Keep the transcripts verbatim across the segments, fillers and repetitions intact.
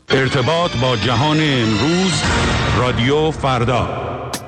ارتباط با جهان امروز، رادیو فردا.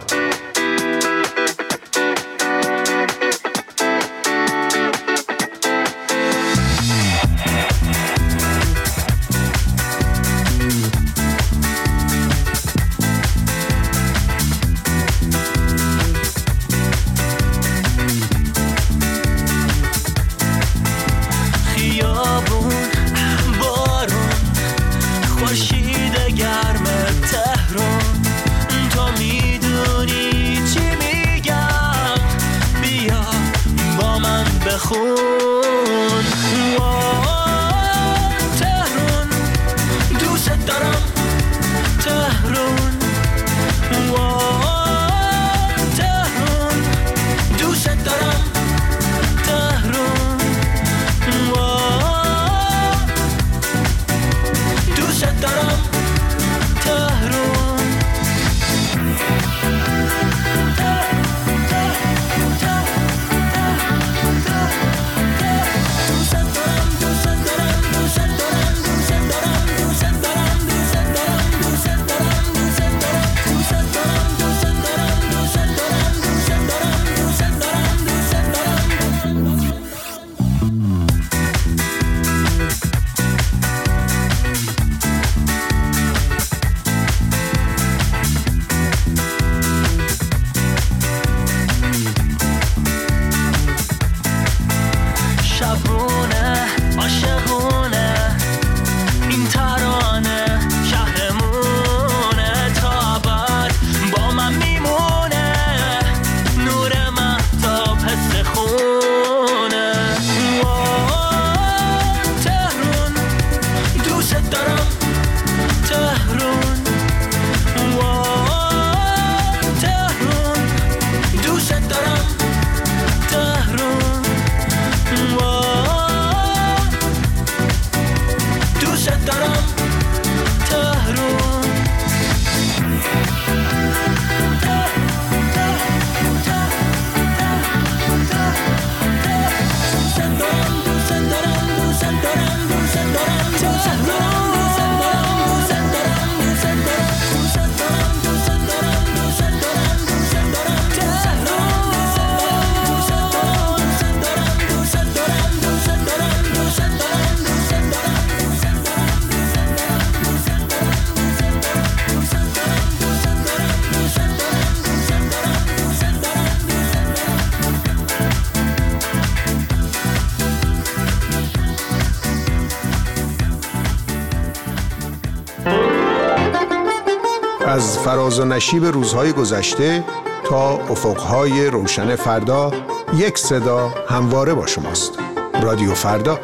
از فراز و نشیب روزهای گذشته تا افقهای روشن فردا، یک صدا همواره با شماست. رادیو فردا.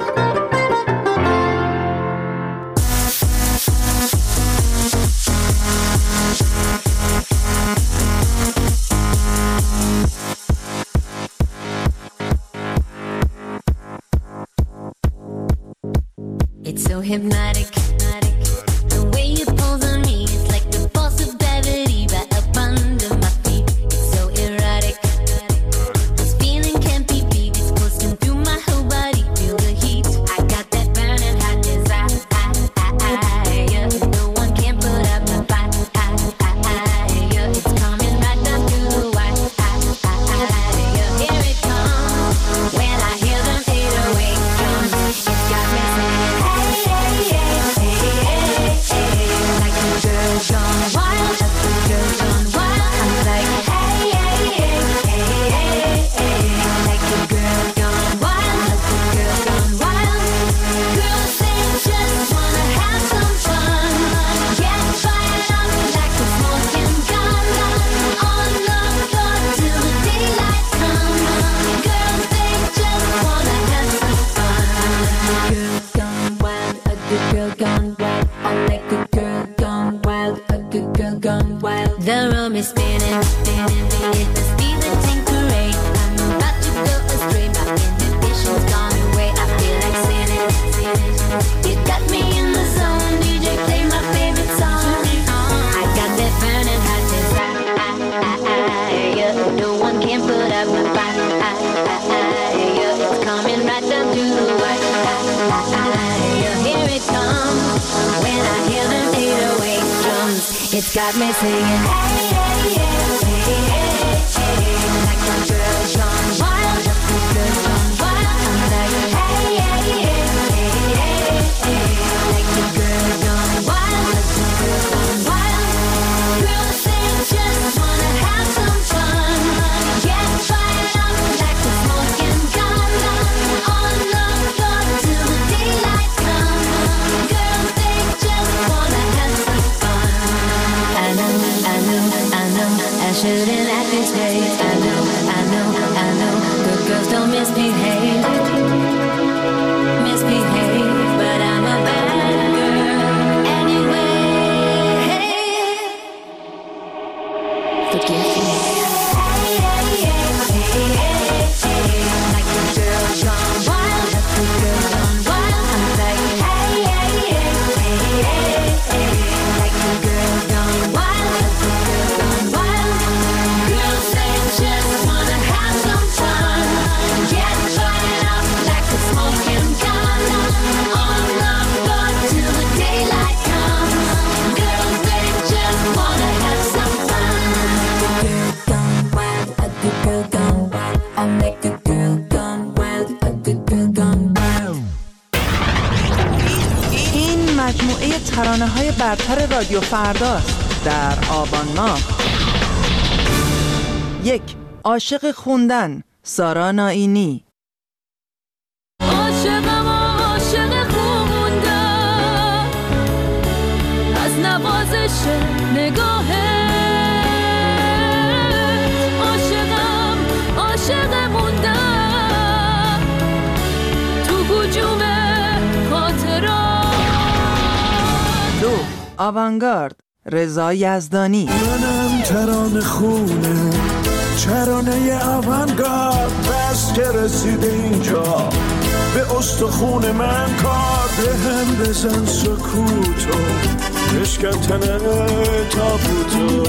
It's so hypnotic. When I hear them It's got me singing, hey, hey, hey, hey, hey, hey, like a girl gone wild, a girl gone wild. I'm like, hey, hey, hey, hey, hey, hey, like a girl gone wild, a girl gone wild. Girls, they just wanna have some fun, get fired up like a smoking gun, on the floor till the daylight comes. Girls, they just wanna have some fun. I know, I know, I know, I shouldn't act this way. I know, I know, I know, good girls don't misbehave, misbehave, but I'm a bad girl anyway. Forgive me. Hey, hey, hey, hey, hey, hey, like a girl gone wild, a girl gone wild. I'm like, hey, hey, hey, hey, hey, hey, like a girl gone wild, a girl gone wild. Girls, they just wanna have some fun, get fired up like a smoking gun, on the floor till the daylight comes. Girls, they just wanna have some fun. A good girl gone wild, a good girl gone wild. I make a girl gone wild, a good girl gone wild. این مجموعه ترانه‌های برتر رادیو فرداست در آبان ماه. یک، عاشق خوندن، سارا نائینی. عاشقم عاشق خوندن، از نوازش نگاهه. عاشقم عاشق موندن، تو هجوم خاطرات. دو، آوانگارد، رضا یزدانی. منم ترانه خونه، ترانه آوانگارد، بس که رسید اینجا به استخون من کار. به هم بزن سکوتو، بشکن تنه تابوتو.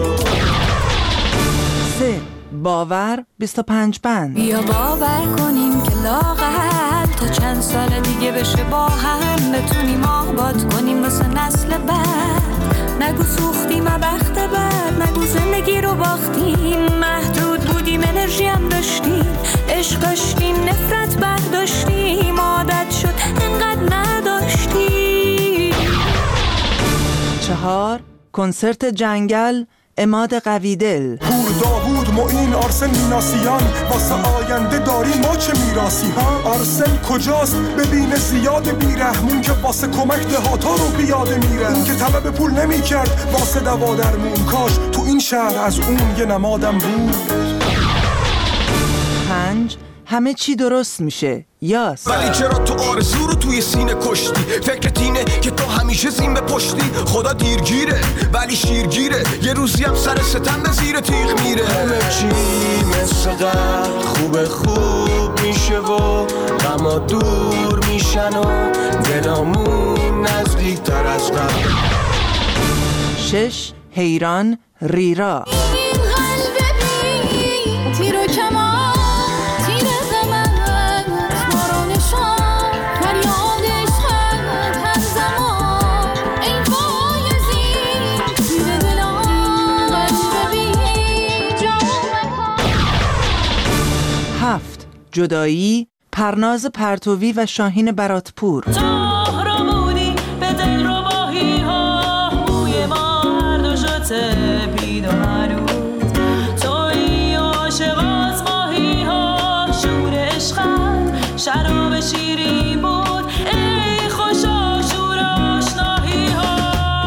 سه، باور، بیست و پنج بند. بیا باور کنیم که لاغر تا چند سال دیگه بشه با هم بتونیم آباد کنیم واسه نسل بعد. نگو سوختیم بخت بد، نگو زندگی رو باختیم، محدود بودیم انرژی هم داشتیم، عشق داشتیم نفرت برداشتیم، عادت شد انقدر نداشتیم. چهار، کنسرت جنگل، عماد قویدل. پور داوود معین آرسن میناسیان، واسه آینده داریم ما چه میراسی ها. آرسن کجاست ببینه زیاد بیرحمون که واسه کمک دهاتا رو بیاده میره. اون که طلب پول نمی کرد واسه دوا درمون، کاش تو این شهر از اون یه نمادم بود. پنج، همه چی درست میشه، یاس. ولی چرا تو آرزو رو توی سینه کشتی؟ فکرت اینه که تو همیشه زین به پشتی. خدا دیرگیره ولی شیرگیره، یه روزی هم سر ستم به زیر تیغ میره. همه چی مثل قبل خوب خوب میشه و غما دور میشن و دلامون نزدیک تر از قبل. شش، حیران، ریرا. این قلب بی تیر و کمان، تیر غمت ما رو نشان، فریادش خند هر زمان. ای بایزید تیر دلان، قلب بی جا و مکان. هفت، جدایی، پرناز پرتوی و شاهین براتپور. تو رو بودی به دل رو باهی ها، موی ما هر دو شده پید و هنوز. توی عاشق از ماهی ها، شور عشقت شراب شیرین بود. ای خوشا شور آشناهی ها.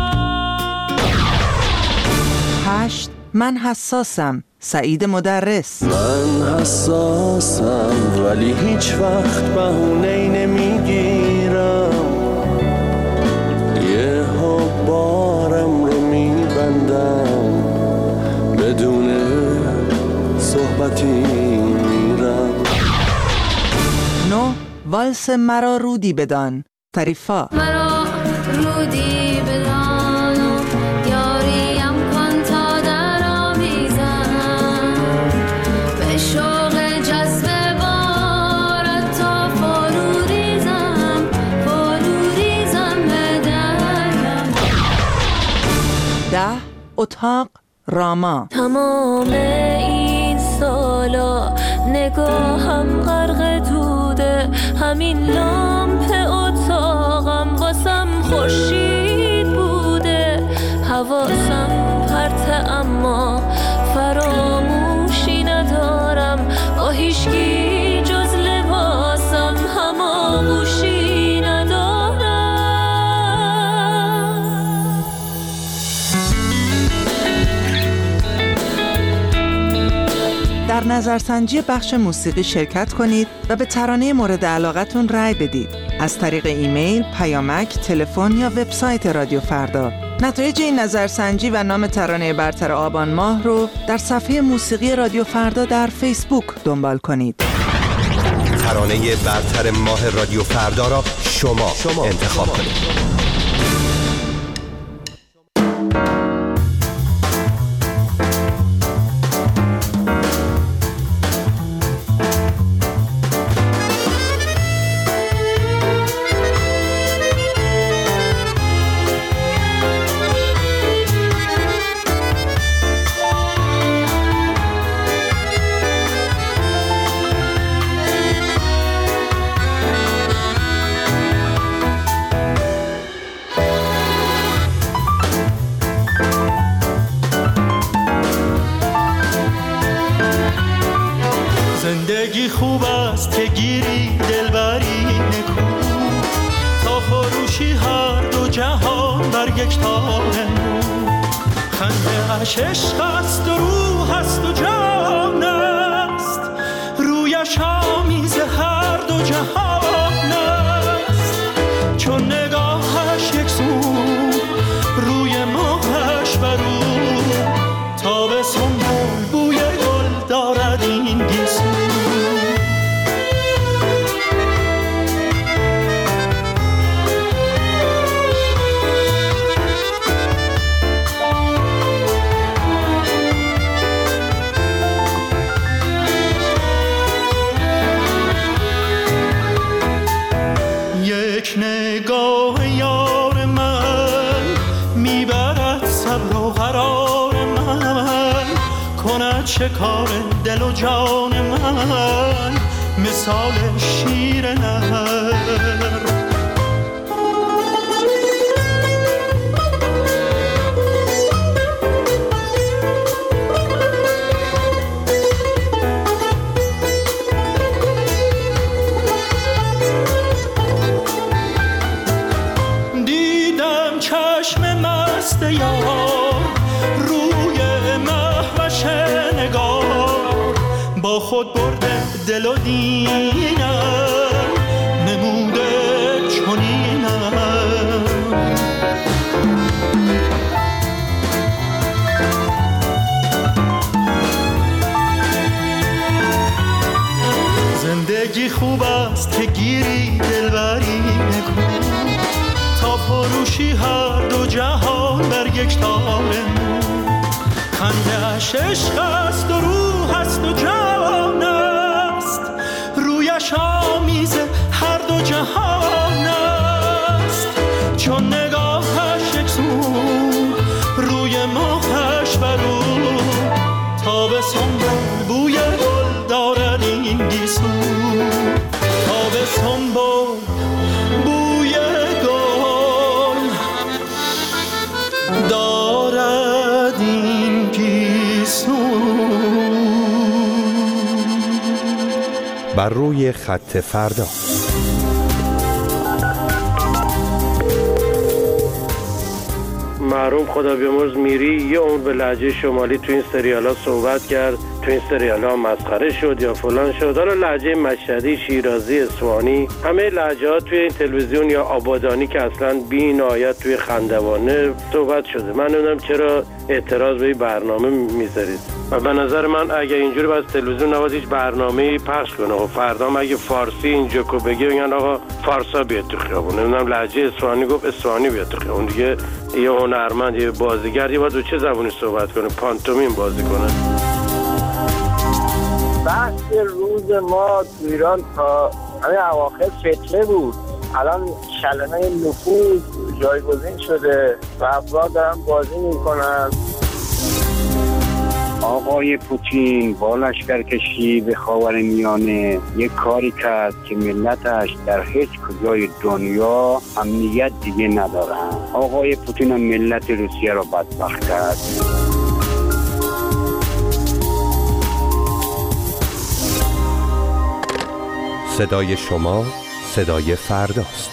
هشت، من حساسم، سعید مدرس. من حساسم ولی هیچ وقت بهونه‌ای نمیگیرم، یه ها بارم رو میبندم، بدون صحبتی میرم. نه، والس مرا رودی بدان، طریفا. مرا رودی بدان و یاریم کن تا در آویزم، به شوق جذب بارت تا فرو ریزم، فرو ریزم به درم. ده، اتاق راما. تمام این سالا نگاهم غرق دوده، همین لامپ اتاقم واسم خورشید بوده، حواسم پرته اما فراموشی ندارم، با هیچکی جز لباسم هماغوشی ندارم. در نظرسنجی بخش موسیقی شرکت کنید و به ترانه مورد علاقتون رأی بدید از طریق ایمیل، پیامک، تلفن یا وبسایت رادیو فردا. نتایج این نظرسنجی و نام ترانه برتر آبان ماه رو در صفحه موسیقی رادیو فردا در فیسبوک دنبال کنید. ترانه برتر ماه رادیو فردا را شما, شما انتخاب کنید. زندگی خوب است که گیری دلبری نکو، تا فروشی هر دو جهان بر یک تار نو. خنده اش عشق است و روح است و جان است، رویش آمیز هر دو جهان است. چون نگاهش یک سو روی ماهش برو، تا به سنبول بوی گل دارد این گیسو. یک نگاه یار من میبرد صبر و قرار من، کند شکار دل و جان من مثال شیر نر. دیدم چشم مست یار روی مهوش نگار، با خود برده دل و دینم نموده چنینم. زندگی خوب است که گیری دلبری نکو، تا فروشی هر دو جهان بر یک تار نو. خنده اش عشق است و روح است و جان است، رویش آمیز هر دو جهان است. چون نگاهش یک سو روی ماهش برو، تا به سنبول بوی گل دارد این گیسو. تا به سنبول بوی گل دارد این گیسو. بر روی خط فردا. محروم خدا بیامرز میری یه عمر به لهجه شمالی تو این سریالا صحبت کرد، تو این سریالا مسخره شد یا فلان شد. حالا لهجه مشهدی، شیرازی، اصفهانی، همه لهجه‌ها توی این تلویزیون یا آبادانی که اصلا بی‌نهایت توی خندوانه صحبت شده. من نمیدونم چرا اعتراض به این برنامه میذارید. و به نظر من اگه اینجوری باز تلویزیون نباید هیچ برنامه‌ای پخش کنه. و فردا اگه فارسی اینجا کو بگه میگن آقا فارسا بیاد تو خیابون، نمیدونم لهجه اصفهانی گفت اصفهانی بیاد تو خیابون. دیگه یه هنرمند، یه بازیگر یه باید چه زبونی صحبت کنه؟ پانتومیم بازی کنه. بحث روز ما تو ایران تا همین اواخر فتنه بود. الان کلمه نفوذ جایگزین شده و افراد دارن بازی میکنن آقای پوتین با لشکرکشی به خاورمیانه یک کاری کرد که ملتش در هیچ کجای دنیا امنیت دیگه ندارن. آقای پوتین هم ملت روسیه را بدبخت کرد. صدای شما صدای فرداست.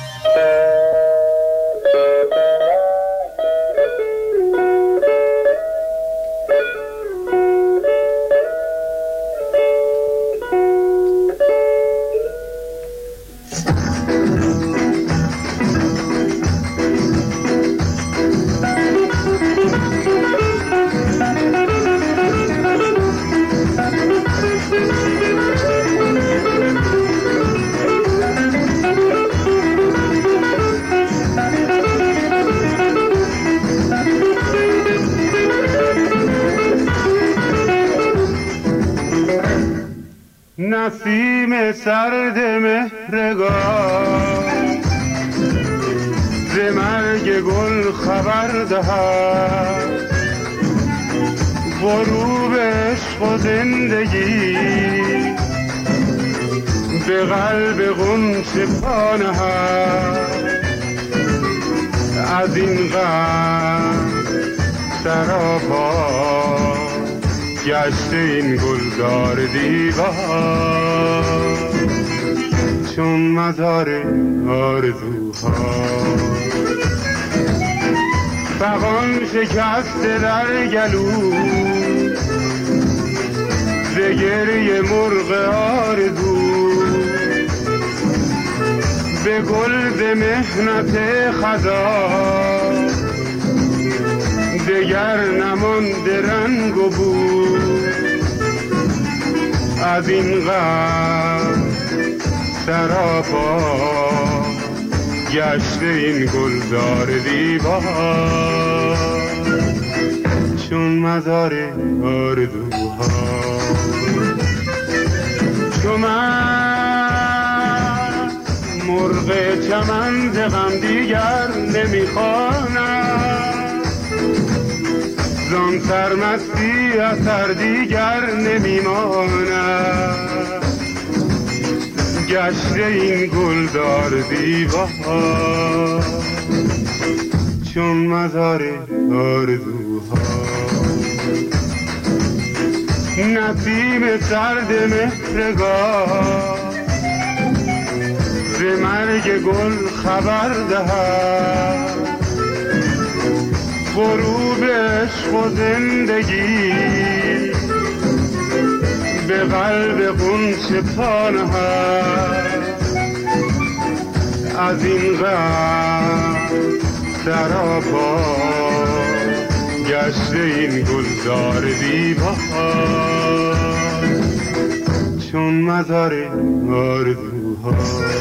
نسیم سرد مهرگاه ز مرگ گل خبر دهد، غروب عشق و زندگی به قلب غنچه پا نهد. از این غم سراپا گشته این گلزار دیوار، چون مزار آرزوها. فغان شکسته در گلو ز گریه مرغ آرزو، به گل ز محنت خزان دگر نمانده رنگ و بو. از این غم سراپا گشته این گلزار دیوار، چون مزار آرزوها. چون من مرغ چمن ز غم دیگر نمیخوانم، زان سرمستی اثر دیگر نمیماند. گشته این گلدار دیوار، چون مزار آرزوها. نسیم سرد مهرگاه ز مرگ گل خبر دهد، غروب عشق و زندگی به قلب غنچه پا نهد. از این غم سراپا گشته این گلزار دیوار، چون مزار آرزوها.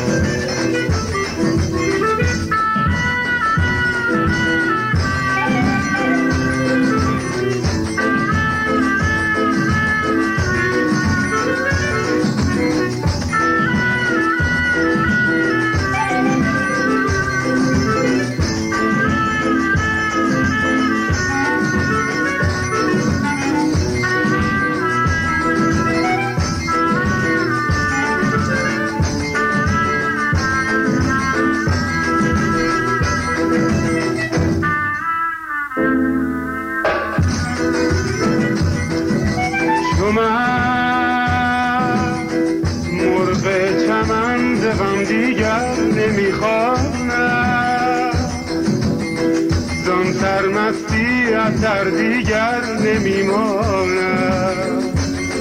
اثر دیگر نمیماند.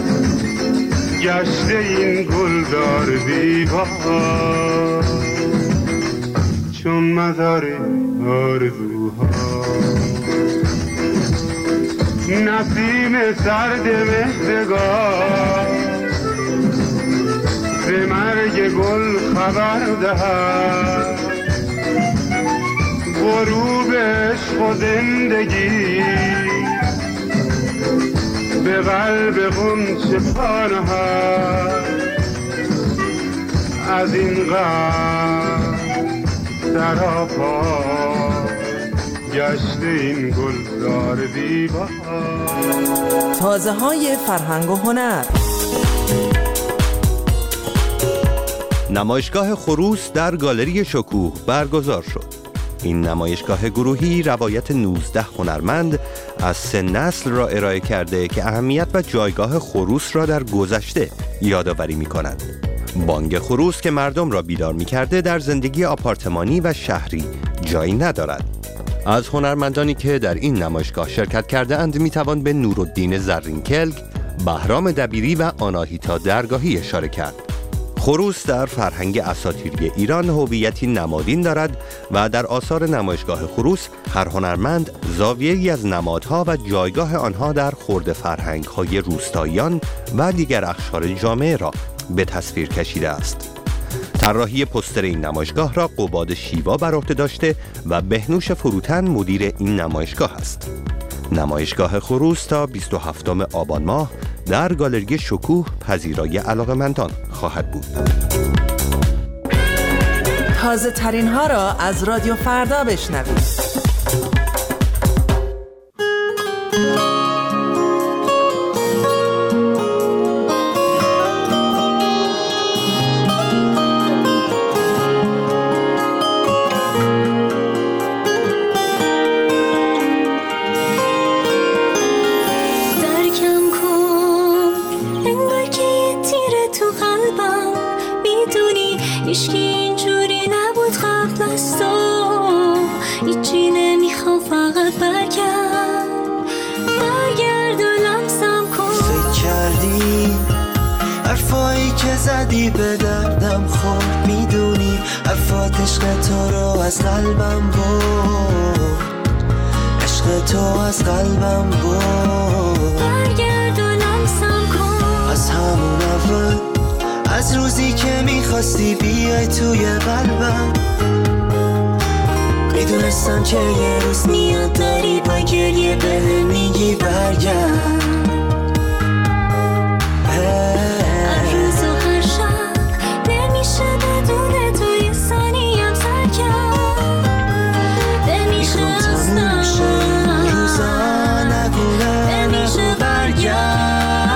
گشته این گلدار دیوار، چون مزار آرزوها. نسیم سرد مهرگاه ز مرگ گل خبر دهد، غروب عشق و زندگی به قلب غنچه پا نهد. از این غم سراپا گشته این گلزار دیوار. تازه های فرهنگ و هنر. نمایشگاه خروس در گالری شکوه برگزار شد. این نمایشگاه گروهی روایت نوزده هنرمند از سه نسل را ارائه کرده که اهمیت و جایگاه خروس را در گذشته یادآوری می‌کنند. بانگ خروس که مردم را بیدار می‌کرده در زندگی آپارتمانی و شهری جایی ندارد. از هنرمندانی که در این نمایشگاه شرکت کرده اند می‌توان به نورالدین زرینکلک، بهرام دبیری و آناهیتا درگاهی اشاره کرد. خروس در فرهنگ اساطیری ایران هویتی نمادین دارد و در آثار نمایشگاه خروس هر هنرمند زاویه‌ای از نمادها و جایگاه آنها در خرد فرهنگ‌های روستاییان و دیگر اقشار جامعه را به تصویر کشیده است. طراحی پوستر این نمایشگاه را قباد شیوا بر عهده داشته و بهنوش فروتن مدیر این نمایشگاه است. نمایشگاه خروس تا بیست و هفتم آبان ماه در گالری شکوه پذیرای علاقه‌مندان خواهد بود. تازه ترین ها را از رادیو فردا بشنوید. هیچکی اینجوری نبود قبل از تو، هیچی نمیخوام فقط برگرد برگرد و لمسم کن. فکر کردی حرفایی که زدی به دردم خورد، میدونی حرفات عشق تو رو از قلبم برد، عشق تو از قلبم برد. برگرد و لمسم کن از همون اول، از روزی که میخواستی بیای توی قلبم، میدونستم که یه روز میاد داری با گریه به میگی برگرد. هر روز و هر شب نمیشه بدون توی ثانیم سر کرد، نمیشه اصلا روزا نگونه نمیشه برگرد.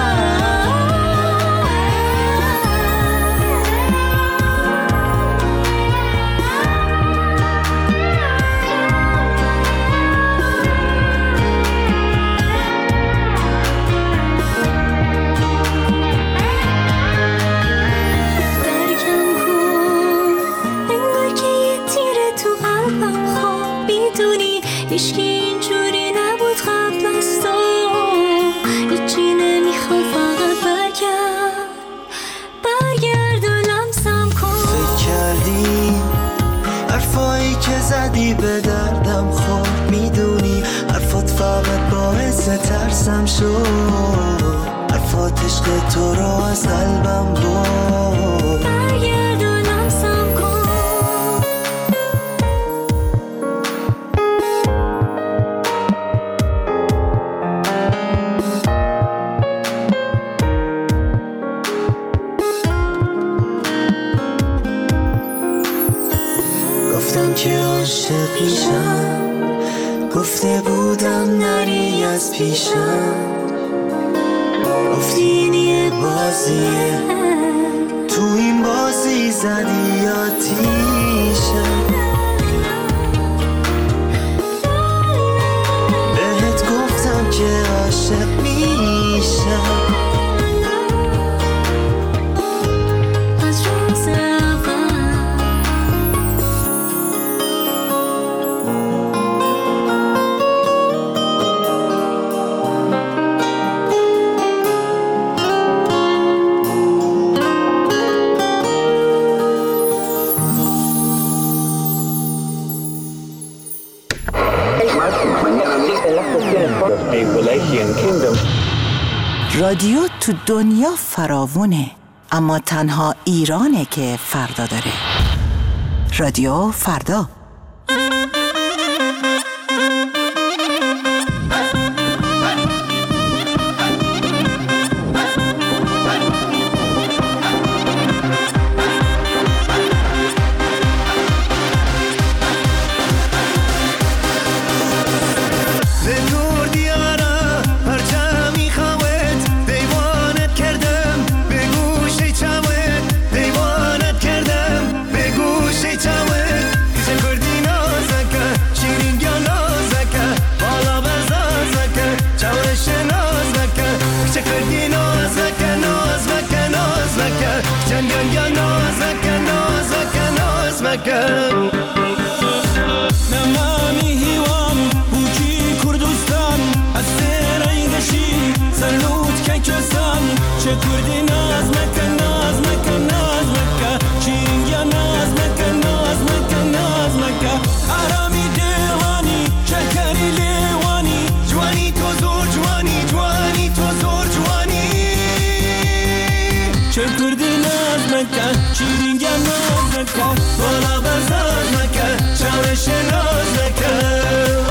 هیچکی اینجوری نبود قبل از تو، هیچی نمیخوام فقط برگرد برگرد و لمسم کن. فکر کردی حرفایی که زدی به دردم خورد، میدونی حرفات فقط باعث ترسم شد، حرفات عشق تو رو از قلبم برد. برگرد و لمسم کن. گفتم که عاشق میشم، گفته بودم نری از پیشم، گفتی این یه بازیه، تو این بازی زدی آتیشم، بهت گفتم که عاشق میشم. رادیو تو دنیا فراوونه، اما تنها ایرانه که فردا داره. رادیو فردا. مکن نمانی هیوان بوکی کردستان از سرای گشی سلوت که کسان چه کردی ناز مکن ناز مکن ناز مکن چینگیا ناز مکن ناز مکن ناز مکن آرامی دیوانی شکری لیوانی جوانی تو زور جوانی جوانی تو زور جوانی چه کردی ناز مکن چینگیا ناز مکن بالا بزاز مکن چاوش ناز مکن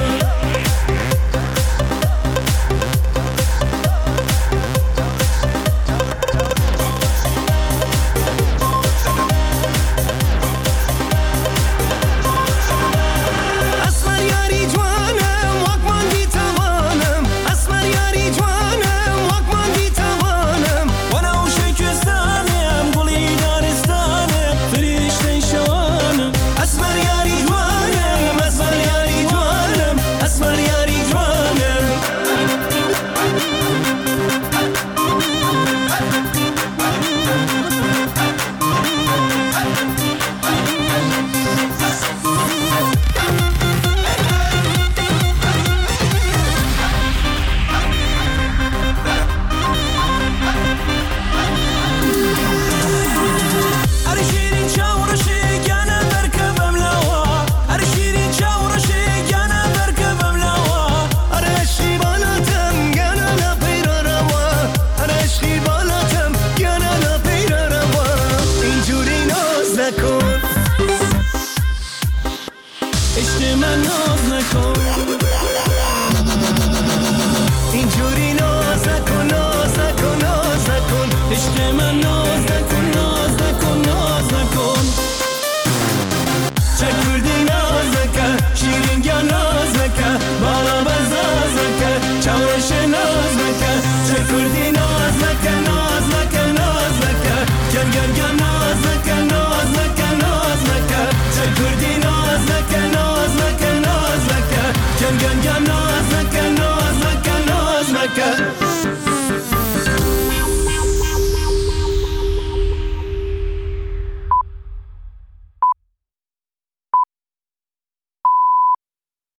عشق من ناز نکن